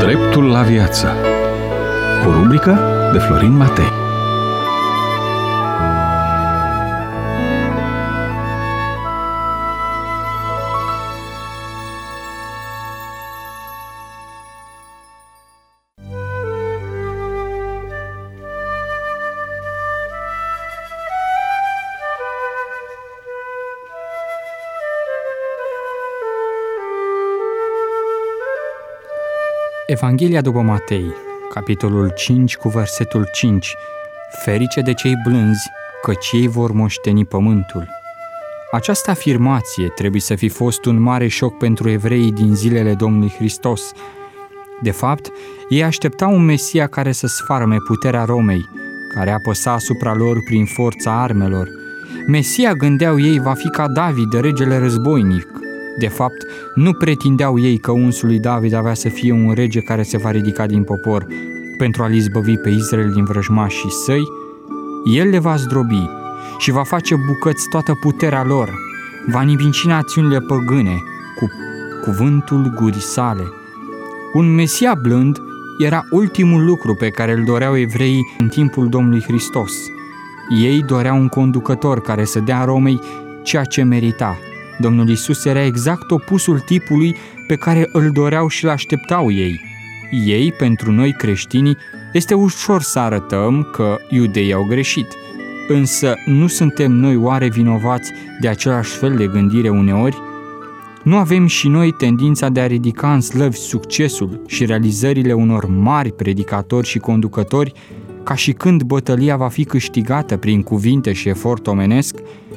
Dreptul la viață. O rubrică de Florin Matei. Evanghelia după Matei, capitolul 5 cu versetul 5. Ferice de cei blânzi, căci ei vor moșteni pământul. Această afirmație trebuie să fi fost un mare șoc pentru evreii din zilele Domnului Hristos. De fapt, ei așteptau un Mesia care să sfarme puterea Romei, care apăsa asupra lor prin forța armelor. Mesia, gândeau ei, va fi ca David, regele războinic. De fapt, nu pretindeau ei că unsul lui David avea să fie un rege care se va ridica din popor pentru a-l izbăvi pe Israel din vrăjmașii săi. El le va zdrobi și va face bucăți toată puterea lor, va nivinci națiunile păgâne cu cuvântul gurii sale. Un Mesia blând era ultimul lucru pe care îl doreau evreii în timpul Domnului Hristos. Ei doreau un conducător care să dea Romei ceea ce merita. Domnul Iisus era exact opusul tipului pe care îl doreau și îl așteptau ei. Ei, pentru noi creștinii, este ușor să arătăm că iudeii au greșit. Însă nu suntem noi oare vinovați de același fel de gândire uneori? Nu avem și noi tendința de a ridica în slăvi succesul și realizările unor mari predicatori și conducători, ca și când bătălia va fi câștigată prin cuvinte și efort omenesc?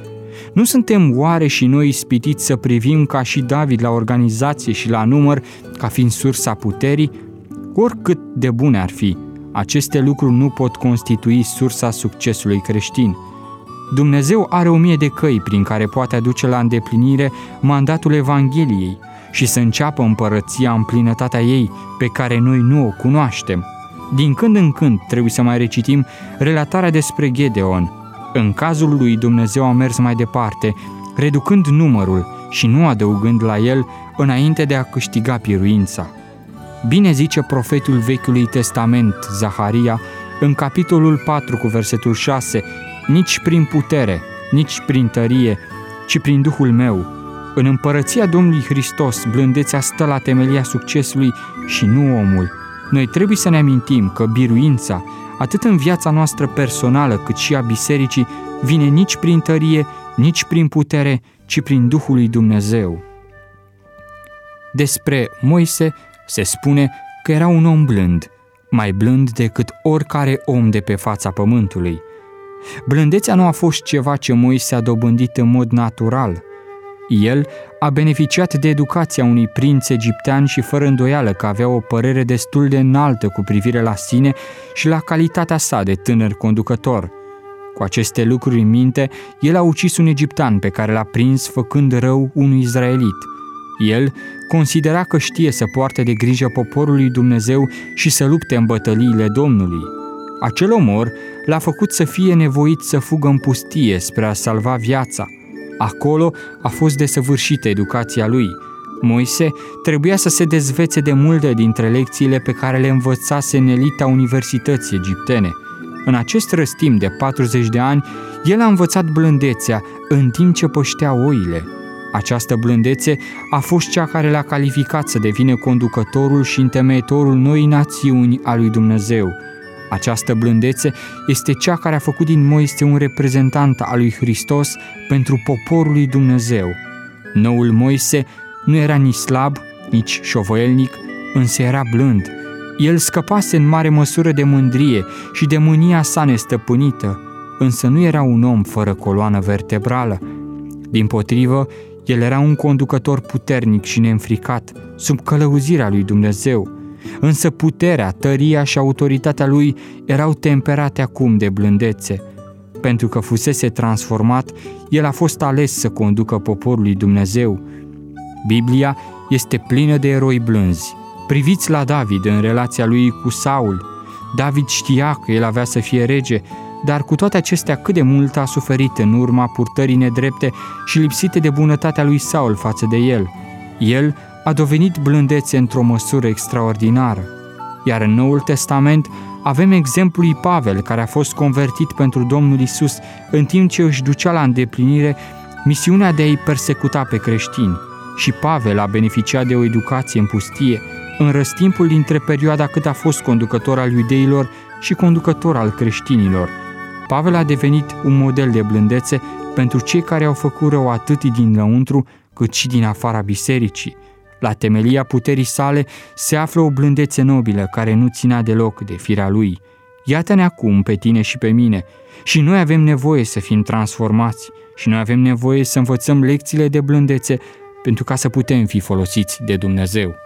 Nu suntem oare și noi ispitiți să privim ca și David la organizație și la număr ca fiind sursa puterii? Oricât de bune ar fi, aceste lucruri nu pot constitui sursa succesului creștin. Dumnezeu are 1000 de căi prin care poate aduce la îndeplinire mandatul Evangheliei și să înceapă împărăția în plinătatea ei, pe care noi nu o cunoaștem. Din când în când trebuie să mai recitim relatarea despre Gedeon. În cazul lui, Dumnezeu a mers mai departe, reducând numărul și nu adăugând la el înainte de a câștiga biruința. Bine zice profetul Vechiului Testament, Zaharia, în capitolul 4 cu versetul 6, nici prin putere, nici prin tărie, ci prin Duhul meu. În împărăția Domnului Hristos, blândețea stă la temelia succesului și nu omul. Noi trebuie să ne amintim că biruința, atât în viața noastră personală cât și a bisericii, vine nici prin tărie, nici prin putere, ci prin Duhul lui Dumnezeu. Despre Moise se spune că era un om blând, mai blând decât oricare om de pe fața pământului. Blândețea nu a fost ceva ce Moise a dobândit în mod natural. El a beneficiat de educația unui prinț egiptean și fără îndoială că avea o părere destul de înaltă cu privire la sine și la calitatea sa de tânăr conducător. Cu aceste lucruri în minte, el a ucis un egiptean pe care l-a prins făcând rău unui izraelit. El considera că știe să poarte de grijă poporului lui Dumnezeu și să lupte în bătăliile Domnului. Acel omor l-a făcut să fie nevoit să fugă în pustie spre a salva viața. Acolo a fost desăvârșită educația lui. Moise trebuia să se dezvețe de multe dintre lecțiile pe care le învățase în elita universității egiptene. În acest răstim de 40 de ani, el a învățat blândețea în timp ce păștea oile. Această blândețe a fost cea care l-a calificat să devină conducătorul și întemeitorul noii națiuni a lui Dumnezeu. Această blândețe este cea care a făcut din Moise un reprezentant al lui Hristos pentru poporul lui Dumnezeu. Noul Moise nu era nici slab, nici șovăielnic, însă era blând. El scăpase în mare măsură de mândrie și de mânia sa nestăpânită, însă nu era un om fără coloană vertebrală. Dimpotrivă, el era un conducător puternic și neînfricat, sub călăuzirea lui Dumnezeu. Însă puterea, tăria și autoritatea lui erau temperate acum de blândețe. Pentru că fusese transformat, el a fost ales să conducă poporul lui Dumnezeu. Biblia este plină de eroi blânzi. Priviți la David în relația lui cu Saul. David știa că el avea să fie rege, dar cu toate acestea cât de mult a suferit în urma purtării nedrepte și lipsite de bunătatea lui Saul față de el. El a dovedit blândețe într-o măsură extraordinară. Iar în Noul Testament avem exemplul lui Pavel, care a fost convertit pentru Domnul Isus în timp ce își ducea la îndeplinire misiunea de a-i persecuta pe creștini. Și Pavel a beneficiat de o educație în pustie, în răstimpul dintre perioada cât a fost conducător al iudeilor și conducător al creștinilor. Pavel a devenit un model de blândețe pentru cei care au făcut rău atât din lăuntru cât și din afara bisericii. La temelia puterii sale se află o blândețe nobilă care nu ținea deloc de firea lui. Iată-ne acum pe tine și pe mine și noi avem nevoie să fim transformați și noi avem nevoie să învățăm lecțiile de blândețe pentru ca să putem fi folosiți de Dumnezeu.